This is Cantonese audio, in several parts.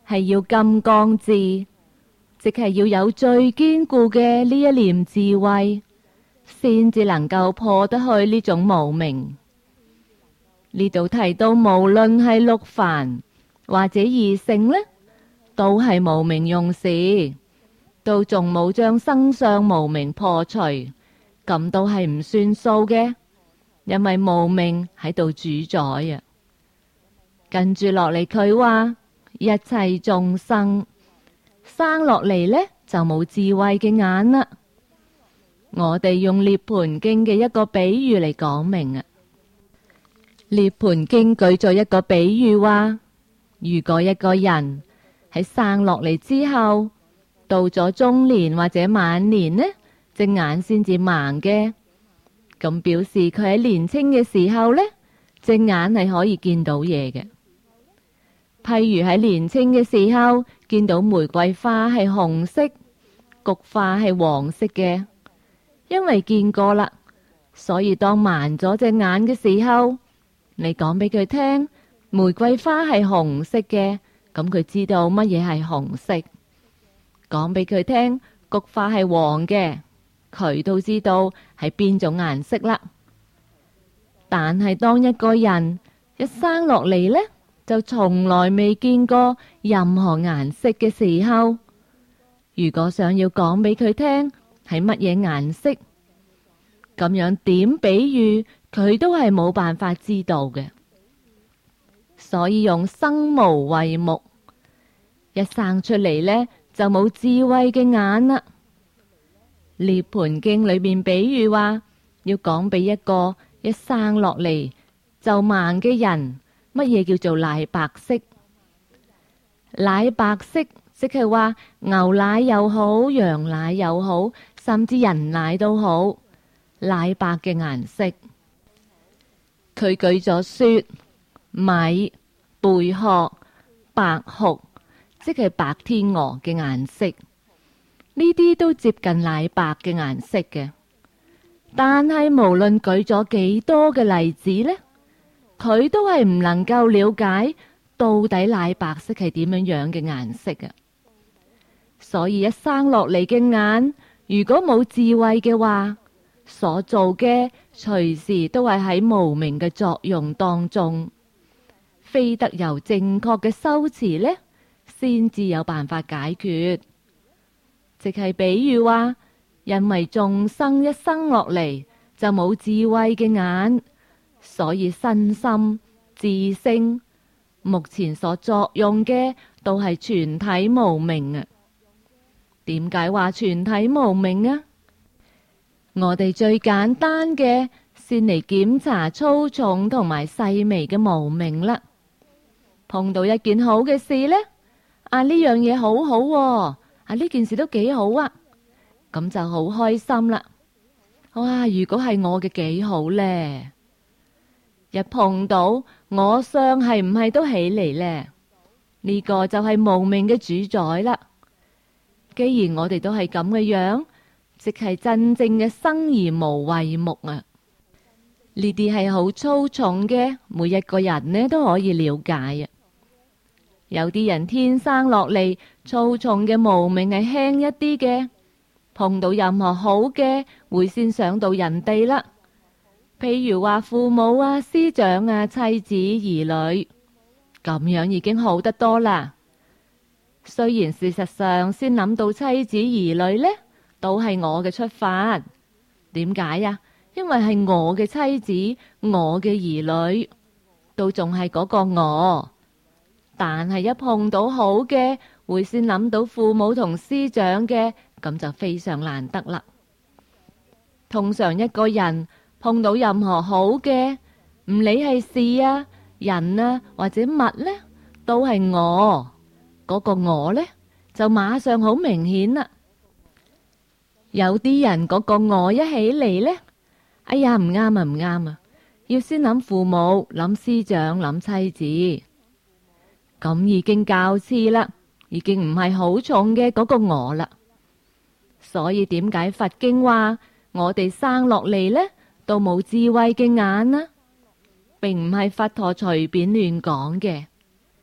係要金剛智，即係要有最堅固嘅呢一念智慧，先至能夠破得去呢種無明。呢度提到，無論係六凡或者二乘呢，都係無明用事，都仲冇將生相無明破除，咁都係唔算數嘅，因為無明喺度主宰啊。跟住落嚟佢話，一切眾生生落嚟呢，就冇智慧嘅眼啦。我哋用涅槃經嘅一個比喻嚟講明啊。涅槃經舉咗一個比喻話，如果一個人喺生落嚟之後，到咗中年或者晚年呢，隻眼先至盲嘅，咁表示佢喺年輕嘅時候呢，隻眼係可以見到嘢嘅。譬如喺年輕嘅時候見到玫瑰花係紅色，菊花係黃色嘅，因為見過啦，所以當盲咗隻眼嘅時候，你講俾佢聽玫瑰花係紅色嘅，咁佢知道乜嘢係紅色。講俾佢聽菊花係黃嘅，佢都知道係邊種顏色啦。但係當一個人一生落嚟呢，就從來未見過任何顏色嘅時候，如果想要講俾佢聽係乜嘢顏色，咁樣點比喻佢都係冇辦法知道嘅。所以用生無慧目，一生出嚟呢，就冇智慧嘅眼啦。涅槃經裏面比喻話，要講俾一個一生落嚟就盲嘅人，乜嘢叫做奶白色？奶白色即係話牛奶又好，羊奶又好，甚至人奶都好，奶白嘅顏色。佢舉咗雪、米、貝殼、白鶴，即係白天鵝嘅顏色，呢啲都接近奶白嘅顏色嘅。但係無論舉咗幾多嘅例子呢，佢都係唔能夠了解到底奶白色係點樣樣嘅顏色嘅。所以一生落嚟嘅眼，如果冇智慧嘅話，所做嘅隨時都係喺無明嘅作用當中，非得由正確嘅修持呢，先至有辦法解決。即係比喻話，因為眾生一生落嚟就冇智慧嘅眼，所以身心自性目前所作用嘅都係全體無明啊。點解話全體無明啊？我哋最簡單嘅先嚟檢查粗重同埋細微嘅無明啦。碰到一件好嘅事呢，呢樣嘢好好喎，呢件事都幾好啊，咁就好開心啦。哇！如果係我嘅幾好呢？一碰到我相係唔係都起嚟呢？呢個就係無明嘅主宰啦。既然我哋都係咁嘅樣，即係真正嘅生而無慧目啊！呢啲係好粗重嘅，每一個人呢都可以了解啊。有啲人天生落嚟粗重嘅無明係輕一啲嘅，碰到任何好嘅會先想到人哋啦。譬如話父母啊、師長啊、妻子、兒女，咁樣已經好得多啦。雖然事實上先諗到妻子兒女呢，都係我嘅出發。點解啊？因為係我嘅妻子、我嘅兒女，都仲係嗰個我。但係一碰到好嘅，會先諗到父母同師長嘅，咁就非常難得啦。通常一個人碰到任何好嘅，唔理係事啊、人啊或者物呢，都係我。嗰個我呢，就馬上好明顯啦。有啲人嗰個我一起嚟呢，哎呀唔啱啊唔啱啊，要先諗父母、諗師長、諗妻子，咁已經較次啦，已經唔係好重嘅嗰個我啦。所以點解佛經話我哋生落嚟呢，都冇智慧嘅眼呢？並唔係佛陀隨便亂講嘅。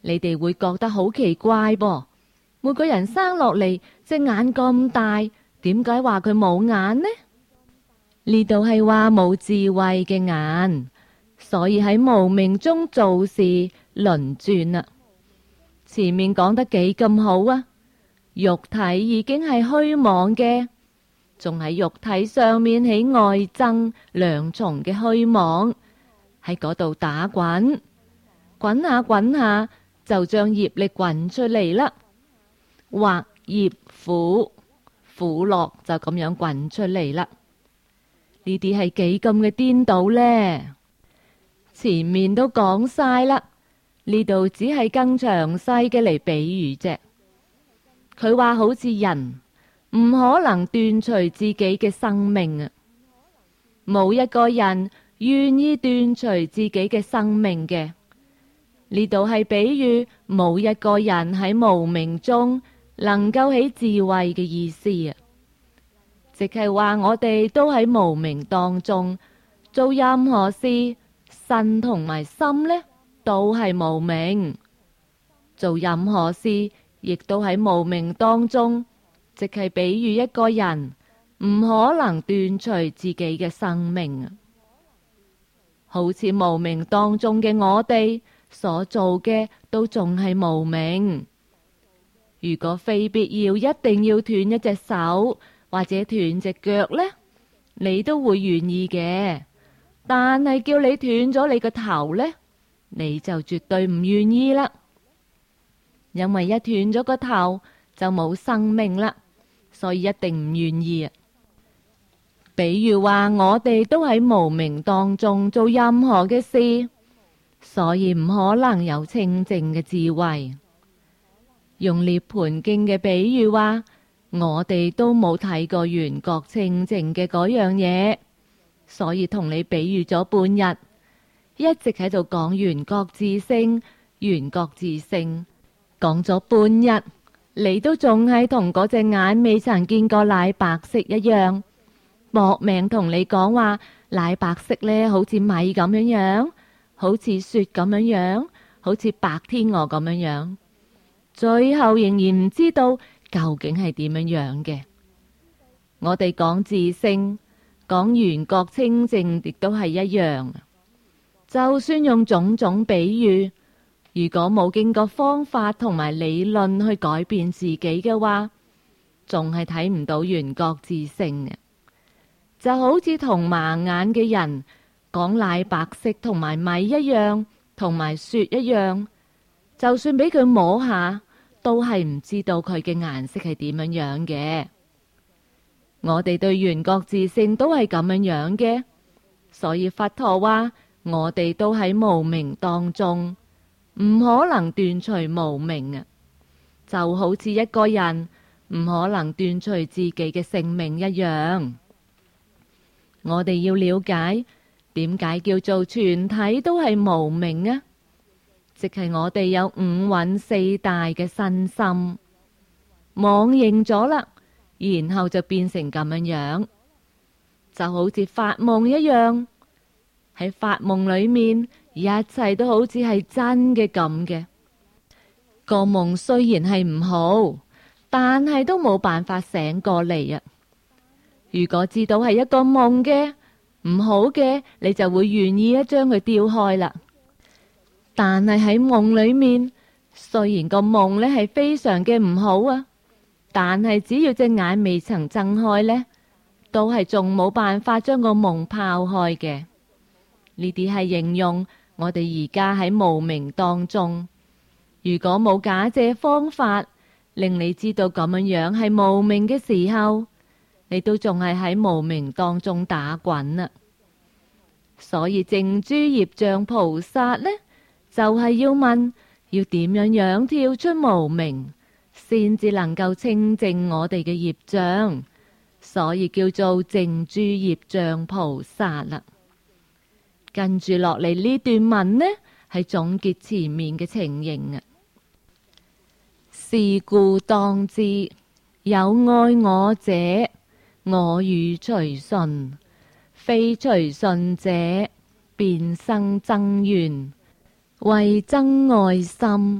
你哋會覺得好奇怪噃。每個人生落嚟隻眼咁大，點解話佢冇眼呢？呢度係話冇智慧嘅眼，所以喺無明中做事輪轉啦。前面講得幾咁好啊！肉體已經係虛妄嘅，仲喺肉體上面起外憎兩重嘅虛妄，喺嗰度打滾，滾下滾下就將業力滾出嚟啦。惑業苦，苦樂就咁樣滾出嚟啦。呢啲係幾咁嘅顛倒呢？前面都講晒啦，呢度只係更詳細嘅嚟比喻啫。佢話好似人唔可能斷除自己嘅生命啊，冇一個人願意斷除自己嘅生命嘅。呢度係比喻冇一個人喺無明中能夠起智慧嘅意思啊，即係話我哋都喺無明當中做任何事，身同埋心呢都係無明，做任何事亦都喺無明當中，即係比喻一個人唔可能斷除自己嘅生命啊，好似無明當中嘅我哋所做嘅都仲係無明。如果非必要一定要斷一隻手或者斷隻腳呢，你都會願意嘅。但係叫你斷咗你個頭呢，你就絕對唔願意啦。因為一斷咗個頭就冇生命啦，所以一定唔願意啊。比如話我哋都喺無明當中做任何嘅事，所以唔可能有清淨嘅智慧。用涅槃經嘅比喻話，我哋都冇睇過緣覺清淨嘅嗰樣嘢，所以同你比喻咗半日，一直喺度講緣覺自性，緣覺自性，講咗半日，你都仲係同嗰隻眼未曾見過奶白色一樣，搏命同你講話奶白色呢，好似米咁樣樣，好似雪咁樣樣，好似白天鵝咁樣樣。最後仍然唔知道究竟係點樣樣嘅。我哋講自性，講緣覺清淨，亦都係一樣。就算用種種比喻，如果冇經過方法同埋理論去改變自己嘅話，仲係睇唔到緣覺自性嘅。就好似同盲眼嘅人講奶白色同埋米一樣，同埋雪一樣。就算俾佢摸下，都係唔知道佢嘅顏色係點樣樣嘅。我哋對緣覺自性都係咁樣樣嘅，所以佛陀話我哋都喺無明當中，唔可能斷除無明啊。就好似一個人唔可能斷除自己嘅性命一樣。我哋要了解點解叫做全體都係無明啊？即係我哋有五蘊四大嘅身心，妄認咗啦，然後就變成咁樣樣，就好似發夢一樣。喺發夢裏面，一切都好似係真嘅咁嘅。個夢雖然係唔好，但係都冇辦法醒過嚟啊！如果知道係一個夢嘅唔好嘅，你就會願意將佢丟開啦。但係喺夢裏面，雖然個夢呢係非常嘅唔好啊，但係只要隻眼未曾睜開呢，都係仲冇辦法將個夢拋開嘅。呢啲係形容我哋而家喺無明當中，如果冇假借方法令你知道咁樣樣係無明嘅時候，你都仲係喺無明當中打滾啊。所以淨諸業障菩薩呢，就係要問，要點樣樣跳出無明，先至能夠清淨我哋嘅業障，所以叫做淨諸業障菩薩啦。跟住落嚟呢段文呢，係總結前面嘅情形啊。是故當知，有愛我者，我語隨順，非隨順者，便生憎怨。為憎愛心，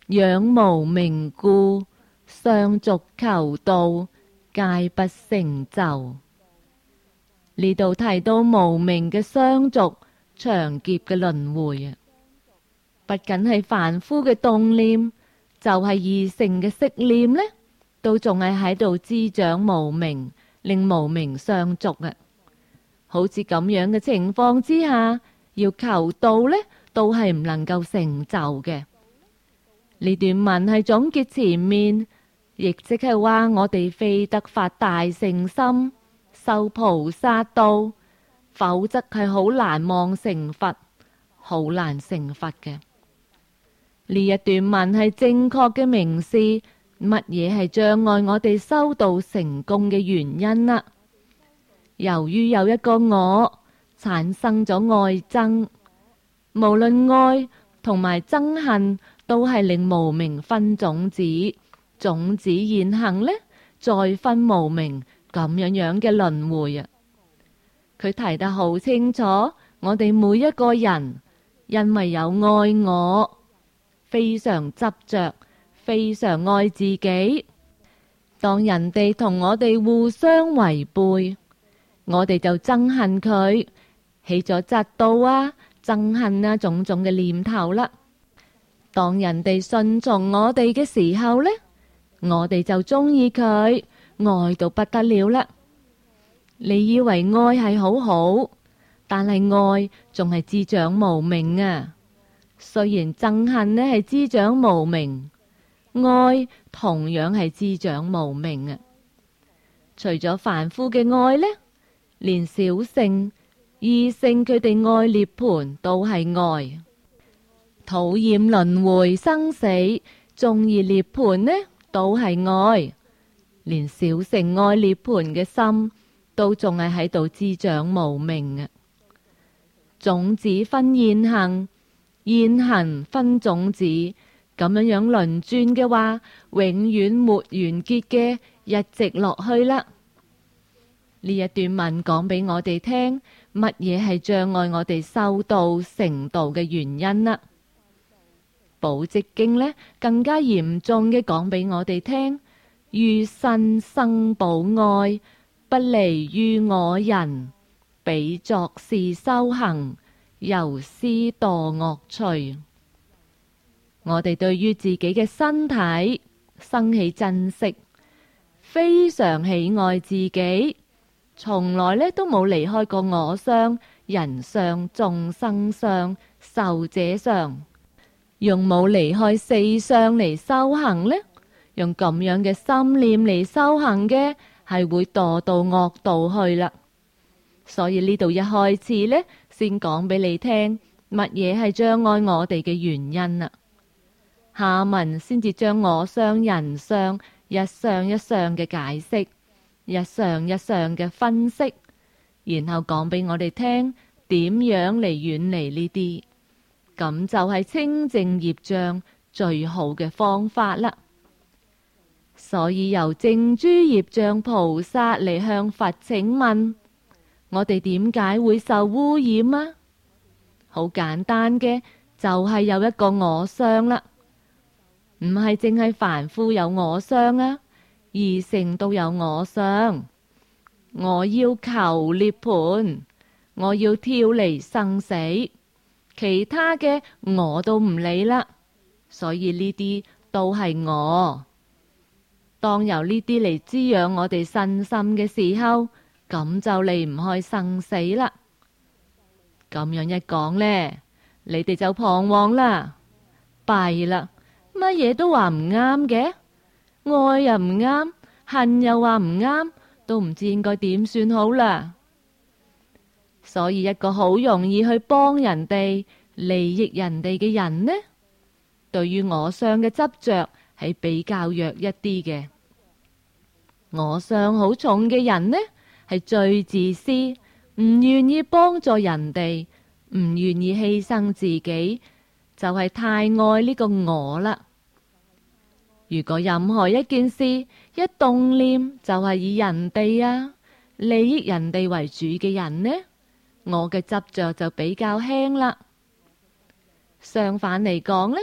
仰無明故，相續求道，皆不成就。呢度提到無明嘅相續、長劫嘅輪迴啊，不僅係凡夫嘅動念，就係二乘嘅識念呢，都仲係喺度滋長無明，令無明相續啊。好似咁樣嘅情況之下，要求道呢，都係唔能夠成就嘅。呢段文係總結前面，亦即係話我哋非得發大乘心，修菩薩道，否則係好難望成佛，好難成佛嘅。呢一段文係正確嘅明示，乜嘢係障礙我哋修道成功嘅原因啦。由於有一個我產生咗愛憎，無論愛同埋憎恨都係令無明分種子，種子現行呢，再分無明，咁樣嘅輪迴啊。佢提得好清楚，我哋每一個人因為有愛我，非常執着，非常愛自己。當人哋同我哋互相違背，我哋就憎恨佢，起咗嫉妒啊、憎恨啊種種嘅念頭啦。當人哋順從我哋嘅時候呢，我哋就中意佢，愛到不得了啦。你以為愛係好好，但係愛仲係滋長無明啊。雖然憎恨呢係滋長無明，愛同樣係滋長無明啊。除咗凡夫嘅愛呢，連小乘、二乘佢哋愛涅槃都係愛，討厭輪迴生死，中意涅槃呢都係愛。連小乘愛涅槃嘅心，都仲係喺度滋長無明啊。種子分現行，現行分種子，咁樣輪轉嘅話，永遠沒完結嘅，一直落去啦。呢一段文講俾我哋聽，乜嘢係障礙我哋修道成道嘅原因啦？寶積經呢更加嚴重嘅講俾我哋聽，於身生寶愛，不離於我人，彼作是修行，由斯墮惡趣。我哋對於自己嘅身體生起珍惜，非常喜愛自己，從來呢都冇離開過我相、人相、眾生相、壽者相，用冇離開四相嚟修行呢？用咁樣嘅心念嚟修行嘅，係會墮到惡道去啦。所以呢度一開始呢，先講俾你聽，乜嘢係障礙我哋嘅原因啦。下文先至將我相、人相一相一相嘅解釋，一相一相嘅分析，然後講俾我哋聽點樣嚟遠離呢啲，咁就係清淨業障最好嘅方法啦。所以由淨諸業障菩薩嚟向佛請問，我哋點解會受污染啊？好簡單嘅，就係有一個我相啦，唔係淨係凡夫有我相啊，二乘都有我相。我要求涅槃，我要跳離生死，其他嘅我都唔理啦。所以呢啲都係我。當由呢啲嚟滋養我哋身心嘅時候，咁就離唔開生死啦。咁樣一講呢，你哋就彷徨啦，弊啦，乜嘢都話唔啱嘅，愛又唔啱，恨又話唔啱，都唔知應該點算好啦。所以一個好容易去幫人哋、利益人哋嘅人呢，對於我相嘅執着係比較弱一啲嘅。我相好重嘅人呢，係最自私，唔願意幫助人哋，唔願意犧牲自己，就係太愛呢個我啦。如果任何一件事一動念就係以人哋啊、利益人哋為主嘅人呢，我嘅執着就比較輕啦。相反嚟講呢，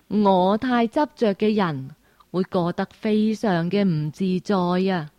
我太執着嘅人會過得非常嘅唔自在啊！